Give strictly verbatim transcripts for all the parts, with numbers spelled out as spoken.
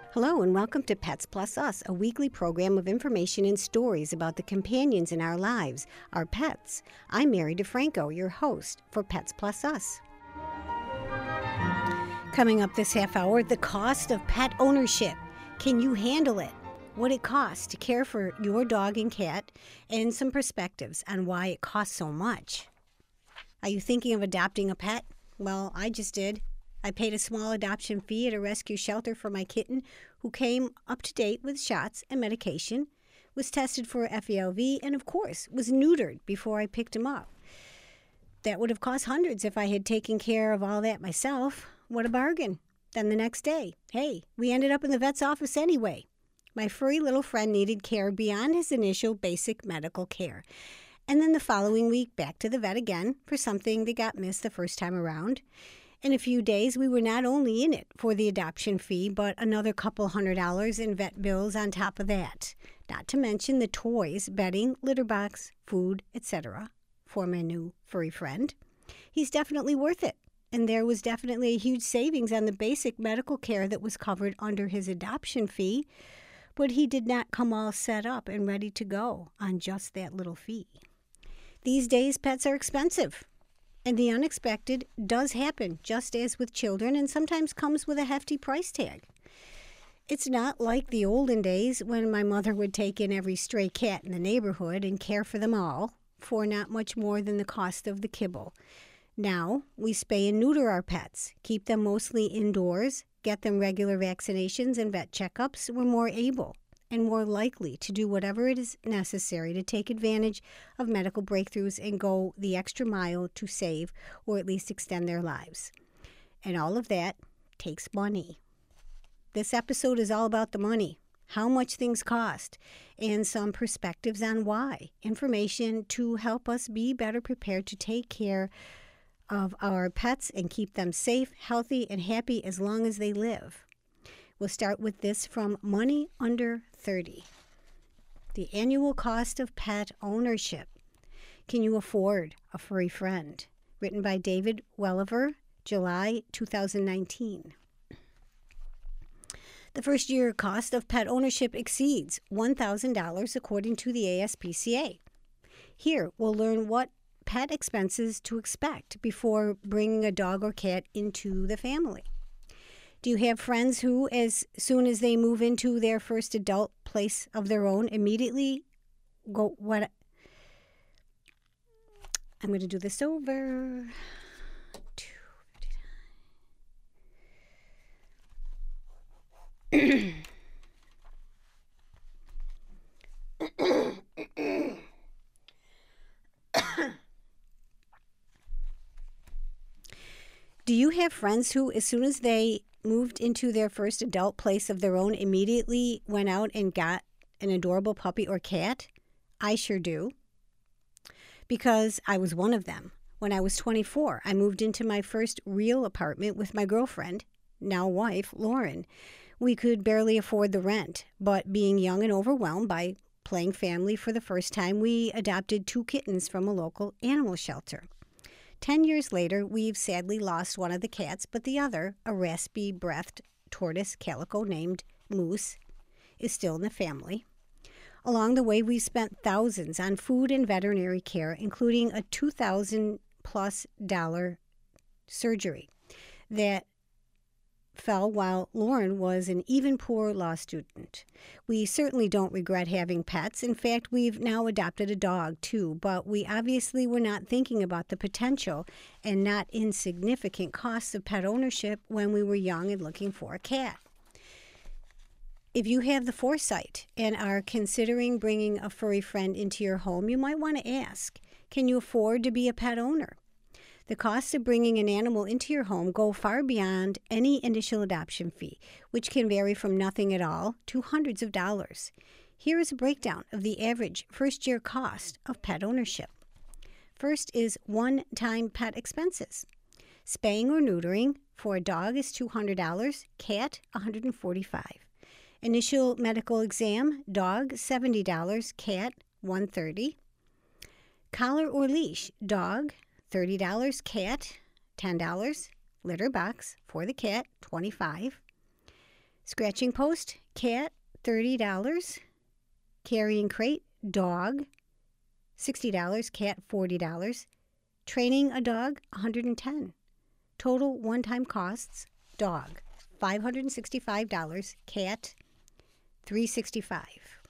Hello and welcome to Pets Plus Us, a weekly program of information and stories about the companions in our lives, our pets. I'm Mary DeFranco, your host for Pets Plus Us. Coming up this half hour, the cost of pet ownership. Can you handle it? What it costs to care for your dog and cat, and some perspectives on why it costs so much. Are you thinking of adopting a pet? Well, I just did. I paid a small adoption fee at a rescue shelter for my kitten, who came up to date with shots and medication, was tested for F E L V, and of course, was neutered before I picked him up. That would have cost hundreds if I had taken care of all that myself. What a bargain. Then the next day, hey, we ended up in the vet's office anyway. My furry little friend needed care beyond his initial basic medical care. And then the following week, back to the vet again for something that got missed the first time around. In a few days, we were not only in it for the adoption fee, but another couple hundred dollars in vet bills on top of that. Not to mention the toys, bedding, litter box, food, et cetera for my new furry friend. He's definitely worth it. And there was definitely a huge savings on the basic medical care that was covered under his adoption fee, but he did not come all set up and ready to go on just that little fee. These days, pets are expensive. And the unexpected does happen, just as with children, and sometimes comes with a hefty price tag. It's not like the olden days when my mother would take in every stray cat in the neighborhood and care for them all for not much more than the cost of the kibble. Now, we spay and neuter our pets, keep them mostly indoors, get them regular vaccinations and vet checkups. We're more able and more likely to do whatever it is necessary to take advantage of medical breakthroughs and go the extra mile to save or at least extend their lives. And all of that takes money. This episode is all about the money, how much things cost, and some perspectives on why. Information to help us be better prepared to take care of our pets and keep them safe, healthy, and happy as long as they live. We'll start with this from Money Under thirty. The annual cost of pet ownership. Can you afford a furry friend? Written by David Welliver, July two thousand nineteen. The first year cost of pet ownership exceeds one thousand dollars according to the A S P C A. Here, we'll learn what pet expenses to expect before bringing a dog or cat into the family. Do you have friends who, as soon as they move into their first adult place of their own, immediately go, what? I'm going to do this over. Do you have friends who, as soon as they moved into their first adult place of their own, immediately went out and got an adorable puppy or cat? I sure do. Because I was one of them. When I was twenty-four, I moved into my first real apartment with my girlfriend, now wife, Lauren. We could barely afford the rent, but being young and overwhelmed by playing family for the first time, we adopted two kittens from a local animal shelter. Ten years later, we've sadly lost one of the cats, but the other, a raspy-breathed tortoise calico named Moose, is still in the family. Along the way, we've spent thousands on food and veterinary care, including a two thousand dollars plus dollar surgery that fell while Lauren was an even poor law student. We certainly don't regret having pets. In fact, we've now adopted a dog too, but we obviously were not thinking about the potential and not insignificant costs of pet ownership when we were young and looking for a cat. If you have the foresight and are considering bringing a furry friend into your home, you might want to ask, can you afford to be a pet owner? The costs of bringing an animal into your home go far beyond any initial adoption fee, which can vary from nothing at all to hundreds of dollars. Here is a breakdown of the average first-year cost of pet ownership. First is one-time pet expenses. Spaying or neutering for a dog is two hundred dollars, cat one hundred forty-five dollars. Initial medical exam, dog seventy dollars, cat one hundred thirty dollars. Collar or leash, dog thirty dollars, cat ten dollars. Litter box for the cat twenty-five dollars. Scratching post, cat, thirty dollars. Carrying crate, dog, sixty dollars. Cat, forty dollars. Training a dog, one hundred ten dollars. Total one-time costs, dog, five hundred sixty-five dollars. Cat, three hundred sixty-five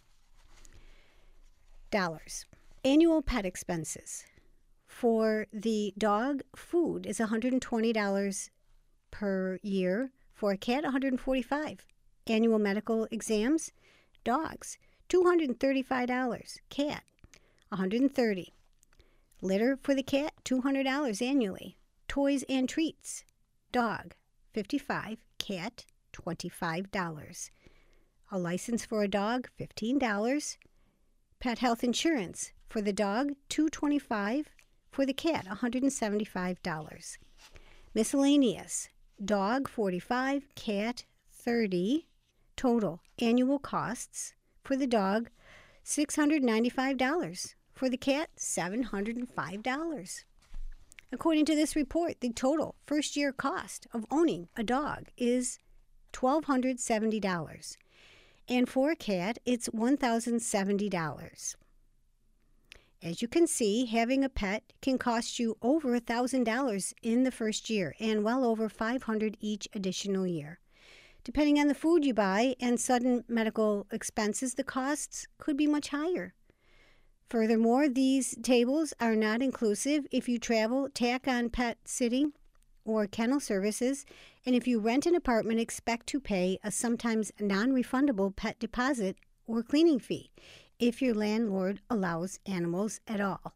dollars. Annual pet expenses. For the dog, food is one hundred twenty dollars per year. For a cat, one hundred forty-five dollars. Annual medical exams, dogs, two hundred thirty-five dollars. Cat, one hundred thirty dollars. Litter for the cat, two hundred dollars annually. Toys and treats, dog, fifty-five dollars. Cat, twenty-five dollars. A license for a dog, fifteen dollars. Pet health insurance for the dog, two hundred twenty-five dollars. For the cat, one hundred seventy-five dollars. Miscellaneous, dog, forty-five dollars. Cat, thirty dollars. Total annual costs for the dog, six hundred ninety-five dollars. For the cat, seven hundred five dollars. According to this report, the total first-year cost of owning a dog is one thousand two hundred seventy dollars. And for a cat, it's one thousand seventy dollars. As you can see, having a pet can cost you over one thousand dollars in the first year and well over five hundred dollars each additional year. Depending on the food you buy and sudden medical expenses, the costs could be much higher. Furthermore, these tables are not inclusive if you travel, tack on pet sitting or kennel services, and if you rent an apartment, expect to pay a sometimes non-refundable pet deposit or cleaning fee if your landlord allows animals at all.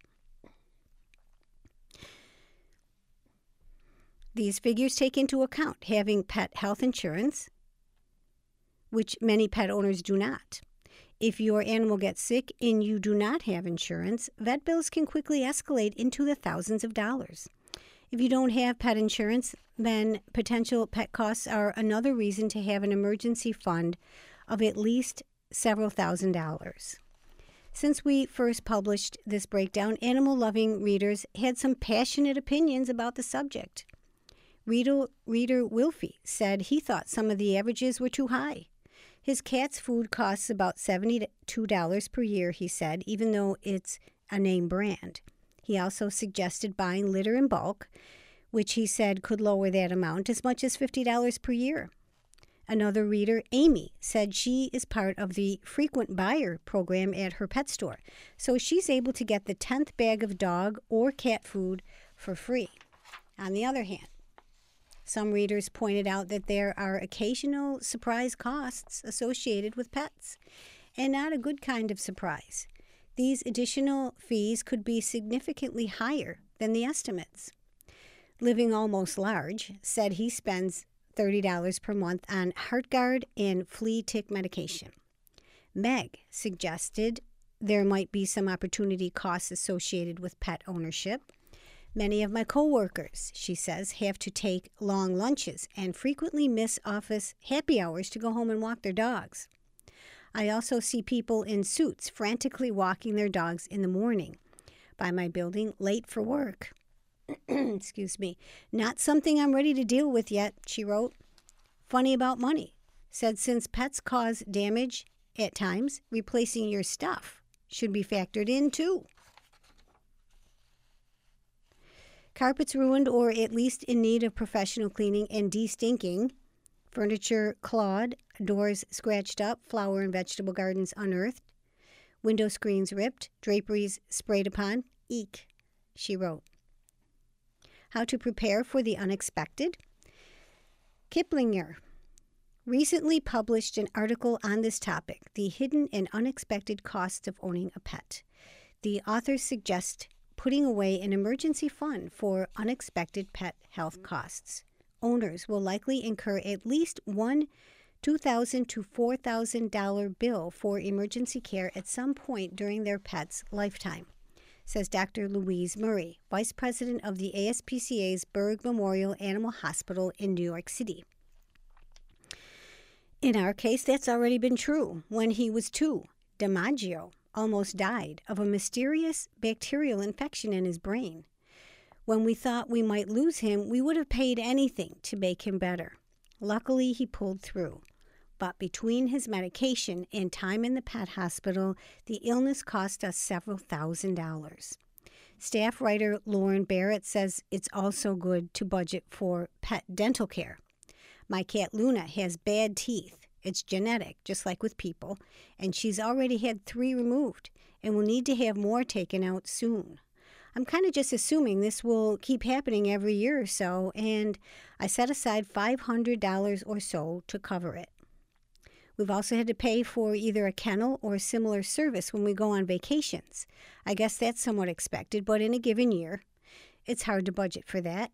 These figures take into account having pet health insurance, which many pet owners do not. If your animal gets sick and you do not have insurance, vet bills can quickly escalate into the thousands of dollars. If you don't have pet insurance, then potential pet costs are another reason to have an emergency fund of at least several thousand dollars. Since we first published this breakdown, animal-loving readers had some passionate opinions about the subject. Reader, reader Wilfie said he thought some of the averages were too high. His cat's food costs about seventy-two dollars per year, he said, even though it's a name brand. He also suggested buying litter in bulk, which he said could lower that amount as much as fifty dollars per year. Another reader, Amy, said she is part of the frequent buyer program at her pet store, so she's able to get the tenth bag of dog or cat food for free. On the other hand, some readers pointed out that there are occasional surprise costs associated with pets, and not a good kind of surprise. These additional fees could be significantly higher than the estimates. Living Almost Large said he spends thirty dollars per month on HeartGuard and flea tick medication. Meg suggested there might be some opportunity costs associated with pet ownership. Many of my coworkers, she says, have to take long lunches and frequently miss office happy hours to go home and walk their dogs. I also see people in suits frantically walking their dogs in the morning by my building late for work. Excuse me. Not something I'm ready to deal with yet, she wrote. Funny about money. Said since pets cause damage at times, replacing your stuff should be factored in too. Carpets ruined or at least in need of professional cleaning and de-stinking. Furniture clawed, doors scratched up, flower and vegetable gardens unearthed. Window screens ripped, draperies sprayed upon. Eek, she wrote. How to prepare for the unexpected? Kiplinger recently published an article on this topic, The Hidden and Unexpected Costs of Owning a Pet. The authors suggest putting away an emergency fund for unexpected pet health costs. Owners will likely incur at least one two thousand dollars to four thousand dollars bill for emergency care at some point during their pet's lifetime, says Doctor Louise Murray, Vice President of the A S P C A's Berg Memorial Animal Hospital in New York City. In our case, that's already been true. When he was two, DiMaggio almost died of a mysterious bacterial infection in his brain. When we thought we might lose him, we would have paid anything to make him better. Luckily, he pulled through. But between his medication and time in the pet hospital, the illness cost us several thousand dollars. Staff writer Lauren Barrett says it's also good to budget for pet dental care. My cat Luna has bad teeth. It's genetic, just like with people, and she's already had three removed and will need to have more taken out soon. I'm kind of just assuming this will keep happening every year or so, and I set aside five hundred dollars or so to cover it. We've also had to pay for either a kennel or a similar service when we go on vacations. I guess that's somewhat expected, but in a given year, it's hard to budget for that.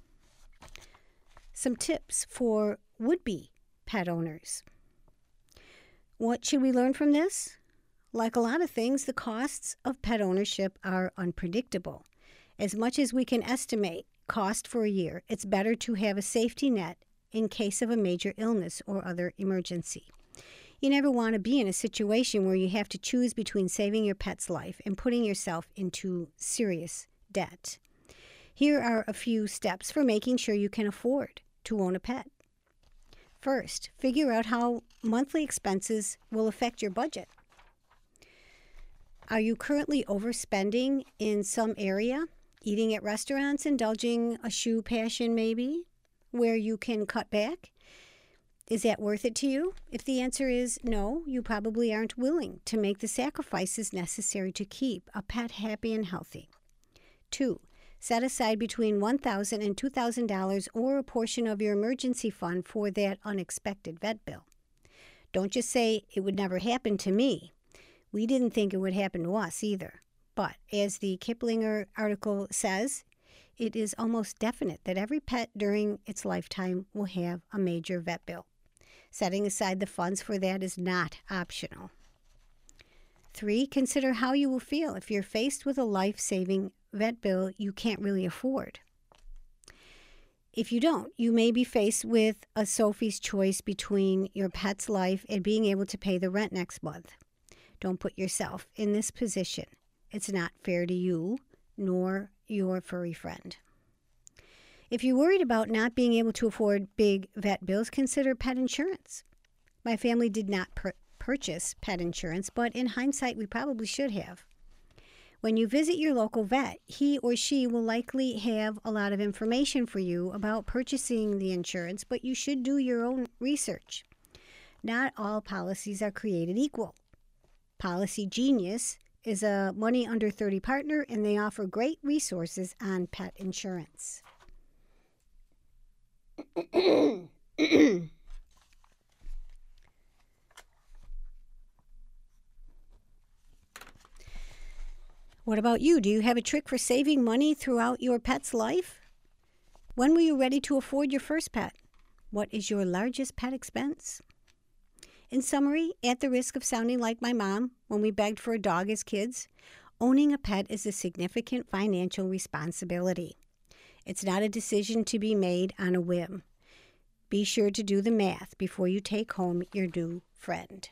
Some tips for would-be pet owners. What should we learn from this? Like a lot of things, the costs of pet ownership are unpredictable. As much as we can estimate cost for a year, it's better to have a safety net in case of a major illness or other emergency. You never want to be in a situation where you have to choose between saving your pet's life and putting yourself into serious debt. Here are a few steps for making sure you can afford to own a pet. First, figure out how monthly expenses will affect your budget. Are you currently overspending in some area? Eating at restaurants, indulging a shoe passion maybe, where you can cut back? Is that worth it to you? If the answer is no, you probably aren't willing to make the sacrifices necessary to keep a pet happy and healthy. Two, set aside between one thousand dollars and two thousand dollars or a portion of your emergency fund for that unexpected vet bill. Don't just say, it would never happen to me. We didn't think it would happen to us either. But as the Kiplinger article says, it is almost definite that every pet during its lifetime will have a major vet bill. Setting aside the funds for that is not optional. Three, consider how you will feel if you're faced with a life-saving vet bill you can't really afford. If you don't, you may be faced with a Sophie's choice between your pet's life and being able to pay the rent next month. Don't put yourself in this position. It's not fair to you, nor your furry friend. If you're worried about not being able to afford big vet bills, consider pet insurance. My family did not pur- purchase pet insurance, but in hindsight, we probably should have. When you visit your local vet, he or she will likely have a lot of information for you about purchasing the insurance, but you should do your own research. Not all policies are created equal. Policy Genius is a money under thirty partner, and they offer great resources on pet insurance. What about you? Do you have a trick for saving money throughout your pet's life? When were you ready to afford your first pet? What is your largest pet expense? In summary, at the risk of sounding like my mom when we begged for a dog as kids, owning a pet is a significant financial responsibility. It's not a decision to be made on a whim. Be sure to do the math before you take home your new friend.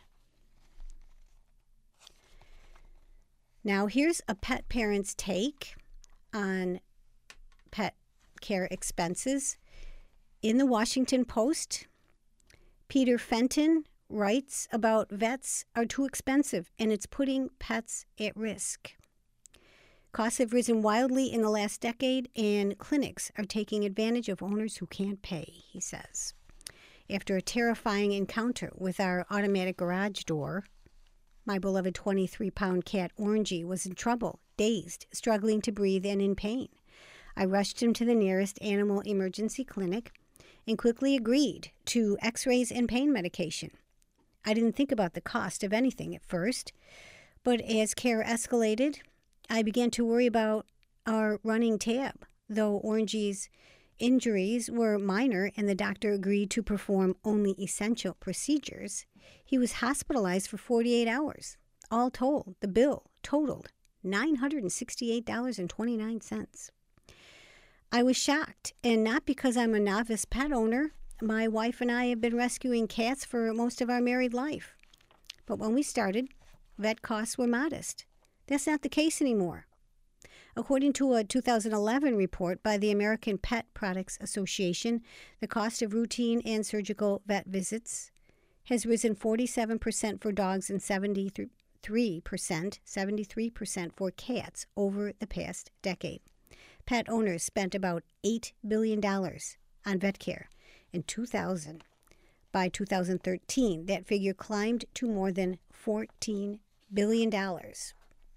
Now, here's a pet parent's take on pet care expenses. In the Washington Post, Peter Fenton writes about vets are too expensive and it's putting pets at risk. Costs have risen wildly in the last decade, and clinics are taking advantage of owners who can't pay, he says. After a terrifying encounter with our automatic garage door, my beloved twenty-three pound cat Orangey was in trouble, dazed, struggling to breathe, and in pain. I rushed him to the nearest animal emergency clinic and quickly agreed to x-rays and pain medication. I didn't think about the cost of anything at first, but as care escalated, I began to worry about our running tab. Though Orangey's injuries were minor and the doctor agreed to perform only essential procedures, he was hospitalized for forty-eight hours. All told, the bill totaled nine hundred sixty-eight dollars and twenty-nine cents. I was shocked, and not because I'm a novice pet owner. My wife and I have been rescuing cats for most of our married life. But when we started, vet costs were modest. That's not the case anymore. According to a two thousand eleven report by the American Pet Products Association, the cost of routine and surgical vet visits has risen forty-seven percent for dogs and seventy-three percent, seventy-three percent for cats over the past decade. Pet owners spent about eight billion dollars on vet care in two thousand. By two thousand thirteen, that figure climbed to more than fourteen billion dollars.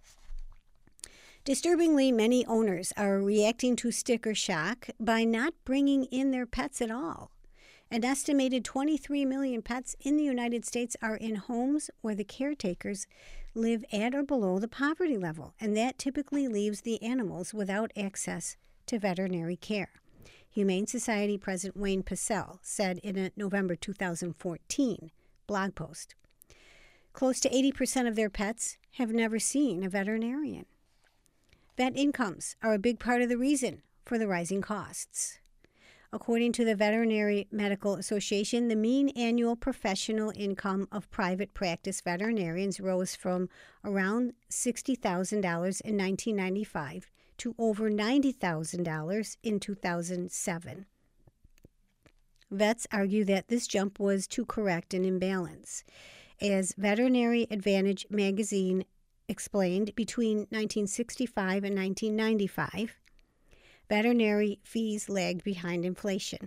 Disturbingly, many owners are reacting to sticker shock by not bringing in their pets at all. An estimated twenty-three million pets in the United States are in homes where the caretakers live at or below the poverty level, and that typically leaves the animals without access to veterinary care. Humane Society President Wayne Pacelle said in a November two thousand fourteen blog post, close to eighty percent of their pets have never seen a veterinarian. Vet incomes are a big part of the reason for the rising costs. According to the Veterinary Medical Association, the mean annual professional income of private practice veterinarians rose from around sixty thousand dollars in nineteen ninety-five to over ninety thousand dollars in two thousand seven. Vets argue that this jump was to correct an imbalance. As Veterinary Advantage magazine explained, between nineteen sixty-five and nineteen ninety-five, veterinary fees lagged behind inflation.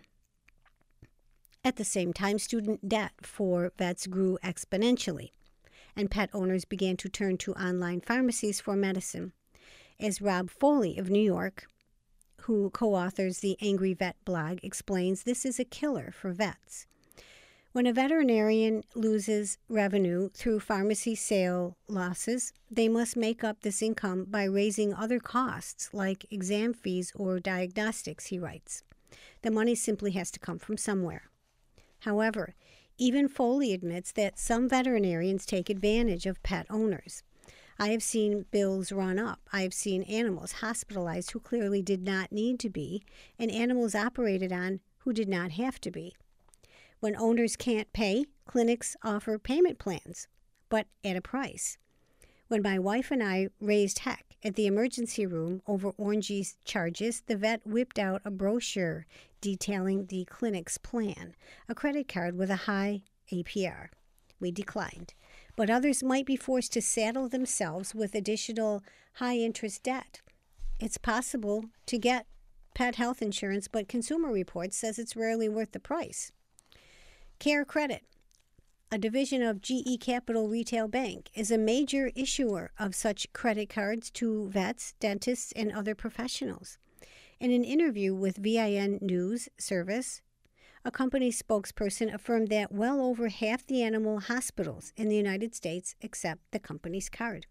At the same time, student debt for vets grew exponentially, and pet owners began to turn to online pharmacies for medicine. As Rob Foley of New York, who co-authors the Angry Vet blog, explains, this is a killer for vets. When a veterinarian loses revenue through pharmacy sale losses, they must make up this income by raising other costs like exam fees or diagnostics, he writes. The money simply has to come from somewhere. However, even Foley admits that some veterinarians take advantage of pet owners. I have seen bills run up. I have seen animals hospitalized who clearly did not need to be, and animals operated on who did not have to be. When owners can't pay, clinics offer payment plans, but at a price. When my wife and I raised heck at the emergency room over Orangey's charges, the vet whipped out a brochure detailing the clinic's plan, a credit card with a high A P R. We declined, but others might be forced to saddle themselves with additional high-interest debt. It's possible to get pet health insurance, but Consumer Reports says it's rarely worth the price. Care Credit, a division of G E Capital Retail Bank, is a major issuer of such credit cards to vets, dentists, and other professionals. In an interview with V I N News Service, a company spokesperson affirmed that well over half the animal hospitals in the United States accept the company's card.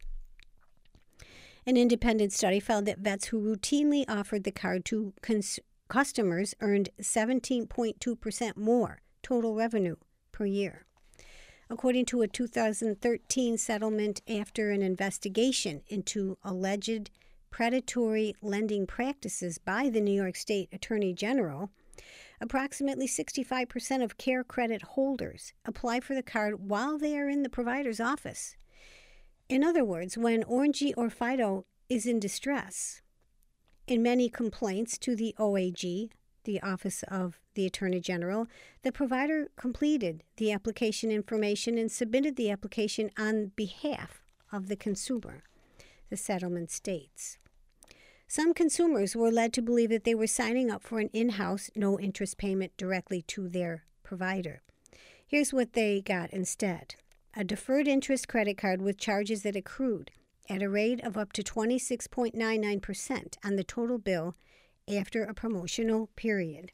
An independent study found that vets who routinely offered the card to cons- customers earned seventeen point two percent more total revenue per year. According to a two thousand thirteen settlement after an investigation into alleged predatory lending practices by the New York State Attorney General, approximately sixty-five percent of Care Credit holders apply for the card while they are in the provider's office. In other words, when Orangey or Fido is in distress. In many complaints to the O A G, the Office of the Attorney General, the provider completed the application information and submitted the application on behalf of the consumer, the settlement states. Some consumers were led to believe that they were signing up for an in-house, no-interest payment directly to their provider. Here's what they got instead: a deferred interest credit card with charges that accrued at a rate of up to twenty-six point nine nine percent on the total bill after a promotional period.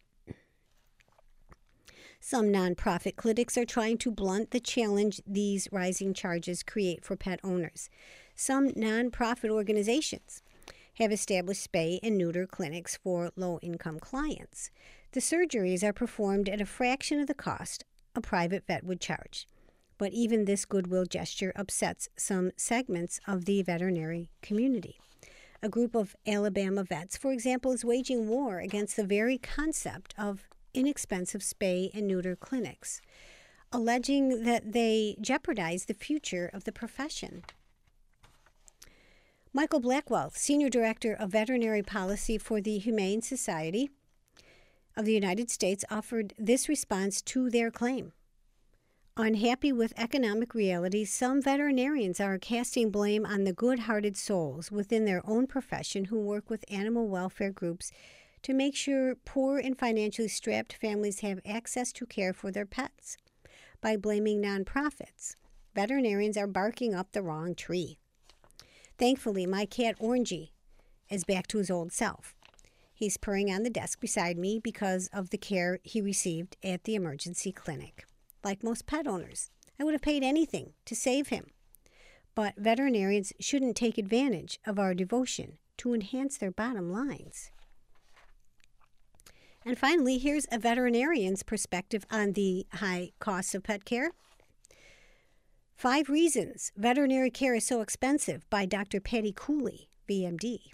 Some nonprofit clinics are trying to blunt the challenge these rising charges create for pet owners. Some nonprofit organizations have established spay and neuter clinics for low-income clients. The surgeries are performed at a fraction of the cost a private vet would charge. But even this goodwill gesture upsets some segments of the veterinary community. A group of Alabama vets, for example, is waging war against the very concept of inexpensive spay and neuter clinics, alleging that they jeopardize the future of the profession. Michael Blackwell, Senior Director of Veterinary Policy for the Humane Society of the United States, offered this response to their claim. Unhappy with economic realities, some veterinarians are casting blame on the good-hearted souls within their own profession who work with animal welfare groups to make sure poor and financially strapped families have access to care for their pets. By blaming nonprofits, veterinarians are barking up the wrong tree. Thankfully, my cat Orangey is back to his old self. He's purring on the desk beside me because of the care he received at the emergency clinic. Like most pet owners, I would have paid anything to save him. But veterinarians shouldn't take advantage of our devotion to enhance their bottom lines. And finally, here's a veterinarian's perspective on the high costs of pet care. Five Reasons Veterinary Care is So Expensive by Doctor Patty Cooley, V M D.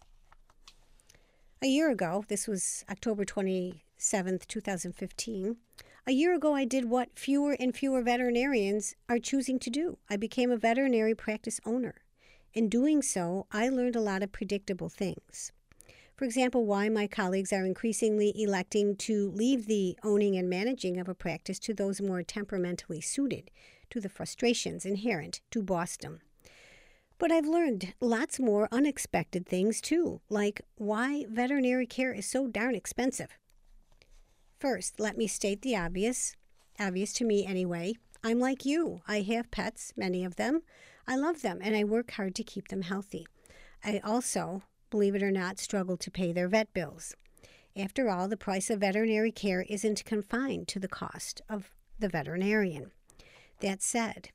A year ago, this was October twenty-seventh, twenty fifteen, a year ago I did what fewer and fewer veterinarians are choosing to do. I became a veterinary practice owner. In doing so, I learned a lot of predictable things. For example, why my colleagues are increasingly electing to leave the owning and managing of a practice to those more temperamentally suited to the frustrations inherent to bossdom. But I've learned lots more unexpected things too, like why veterinary care is so darn expensive. First, let me state the obvious, obvious to me anyway. I'm like you. I have pets, many of them. I love them, and I work hard to keep them healthy. I also, believe it or not, struggle to pay their vet bills. After all, the price of veterinary care isn't confined to the cost of the veterinarian. That said,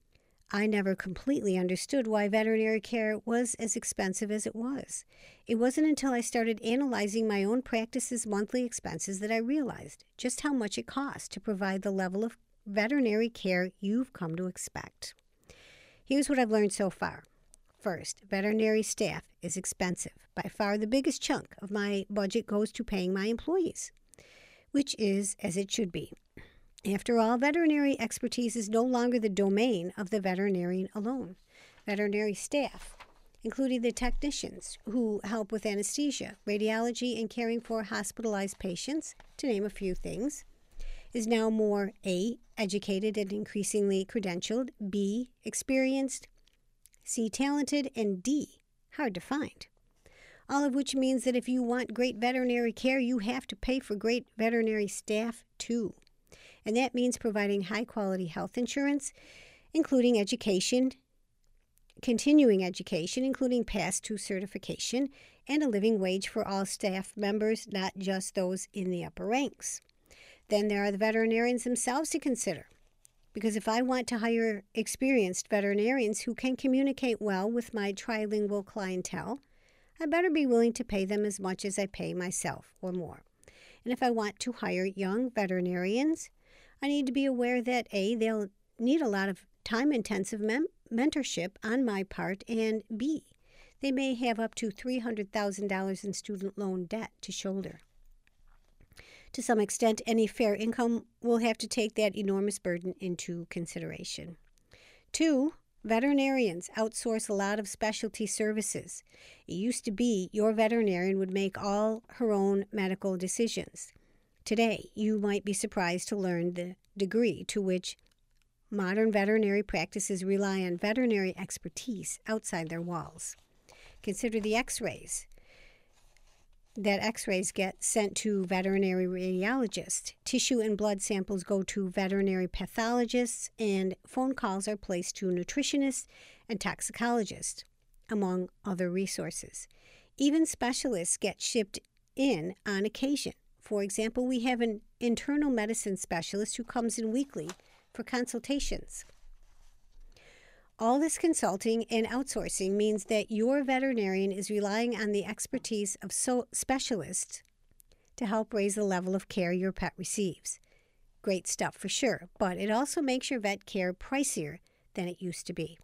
I never completely understood why veterinary care was as expensive as it was. It wasn't until I started analyzing my own practice's monthly expenses that I realized just how much it costs to provide the level of veterinary care you've come to expect. Here's what I've learned so far. First, veterinary staff is expensive. By far the biggest chunk of my budget goes to paying my employees, which is as it should be. After all, veterinary expertise is no longer the domain of the veterinarian alone. Veterinary staff, including the technicians who help with anesthesia, radiology, and caring for hospitalized patients, to name a few things, is now more A, educated and increasingly credentialed, B, experienced, C, talented, and D, hard to find. All of which means that if you want great veterinary care, you have to pay for great veterinary staff too. And that means providing high-quality health insurance, including education, continuing education, including Pass two certification, and a living wage for all staff members, not just those in the upper ranks. Then there are the veterinarians themselves to consider. Because if I want to hire experienced veterinarians who can communicate well with my trilingual clientele, I better be willing to pay them as much as I pay myself or more. And if I want to hire young veterinarians, I need to be aware that A, they'll need a lot of time-intensive mem- mentorship on my part, and B, they may have up to three hundred thousand dollars in student loan debt to shoulder. To some extent, any fair income will have to take that enormous burden into consideration. Two, veterinarians outsource a lot of specialty services. It used to be your veterinarian would make all her own medical decisions. Today, you might be surprised to learn the degree to which modern veterinary practices rely on veterinary expertise outside their walls. Consider the x-rays. That x-rays get sent to veterinary radiologists. Tissue and blood samples go to veterinary pathologists, and phone calls are placed to nutritionists and toxicologists, among other resources. Even specialists get shipped in on occasion. For example, we have an internal medicine specialist who comes in weekly for consultations. All this consulting and outsourcing means that your veterinarian is relying on the expertise of so specialists to help raise the level of care your pet receives. Great stuff for sure, but it also makes your vet care pricier than it used to be.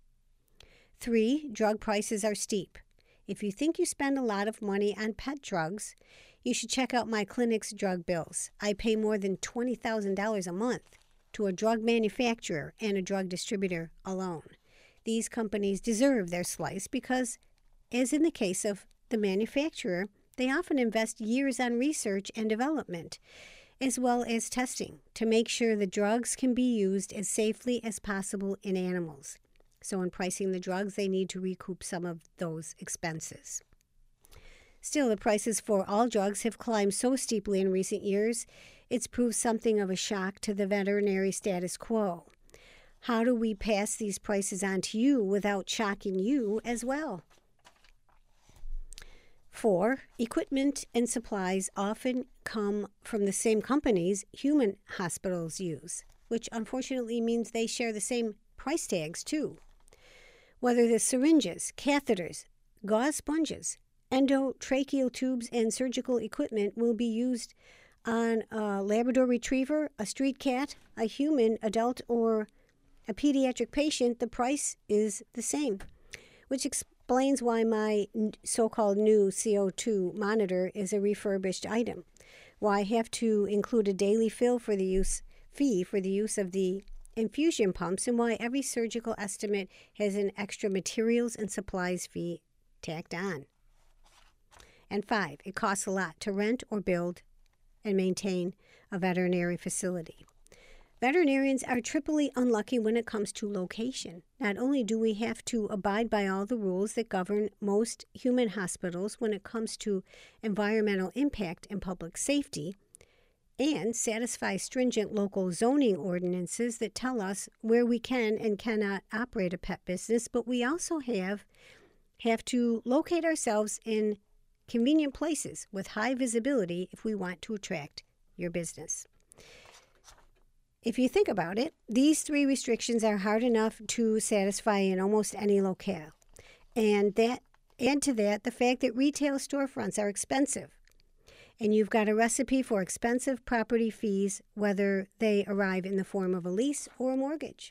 Three, drug prices are steep. If you think you spend a lot of money on pet drugs, you should check out my clinic's drug bills. I pay more than twenty thousand dollars a month to a drug manufacturer and a drug distributor alone. These companies deserve their slice because, as in the case of the manufacturer, they often invest years on research and development. as well as testing to make sure the drugs can be used as safely as possible in animals. So in pricing the drugs, they need to recoup some of those expenses. Still, the prices for all drugs have climbed so steeply in recent years, it's proved something of a shock to the veterinary status quo. How do we pass these prices on to you without shocking you as well? Four, equipment and supplies often come from the same companies human hospitals use, which unfortunately means they share the same price tags too. Whether the syringes, catheters, gauze sponges, endotracheal tubes, and surgical equipment will be used on a Labrador Retriever, a street cat, a human, adult, or a pediatric patient, the price is the same, which explains why my so-called new C O two monitor is a refurbished item, why I have to include a daily fill for the use fee for the use of the infusion pumps, and why every surgical estimate has an extra materials and supplies fee tacked on. And five, it costs a lot to rent or build and maintain a veterinary facility. Veterinarians are triply unlucky when it comes to location. Not only do we have to abide by all the rules that govern most human hospitals when it comes to environmental impact and public safety, and satisfy stringent local zoning ordinances that tell us where we can and cannot operate a pet business, but we also have, have to locate ourselves in convenient places with high visibility if we want to attract your business. If you think about it, these three restrictions are hard enough to satisfy in almost any locale. And that add to that the fact that retail storefronts are expensive. And you've got a recipe for expensive property fees, whether they arrive in the form of a lease or a mortgage.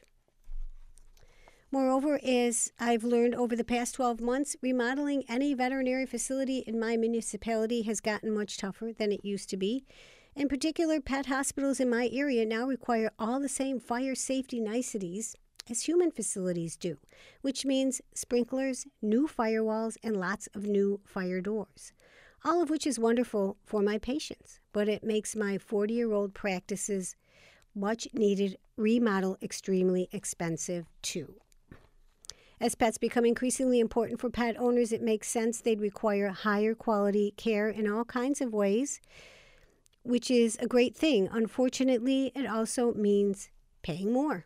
Moreover, as I've learned over the past twelve months, remodeling any veterinary facility in my municipality has gotten much tougher than it used to be. In particular, pet hospitals in my area now require all the same fire safety niceties as human facilities do, which means sprinklers, new firewalls, and lots of new fire doors, all of which is wonderful for my patients, but it makes my forty-year-old practice's much-needed remodel extremely expensive too. As pets become increasingly important for pet owners, it makes sense they'd require higher quality care in all kinds of ways, which is a great thing. Unfortunately, it also means paying more.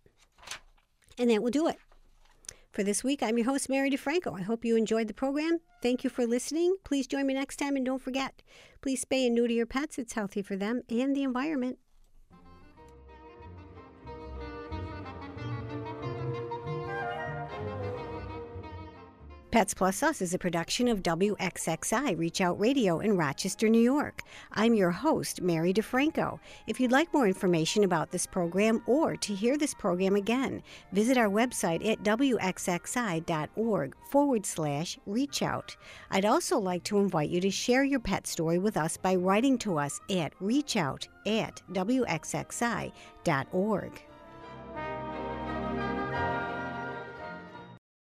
And that will do it. For this week, I'm your host, Mary DeFranco. I hope you enjoyed the program. Thank you for listening. Please join me next time, and don't forget, please spay and neuter your pets. It's healthy for them and the environment. Pets Plus Us is a production of W X X I Reach Out Radio in Rochester, New York. I'm your host, Mary DeFranco. If you'd like more information about this program or to hear this program again, visit our website at wxxi.org forward slash reach out. I'd also like to invite you to share your pet story with us by writing to us at reachout at wxxi.org.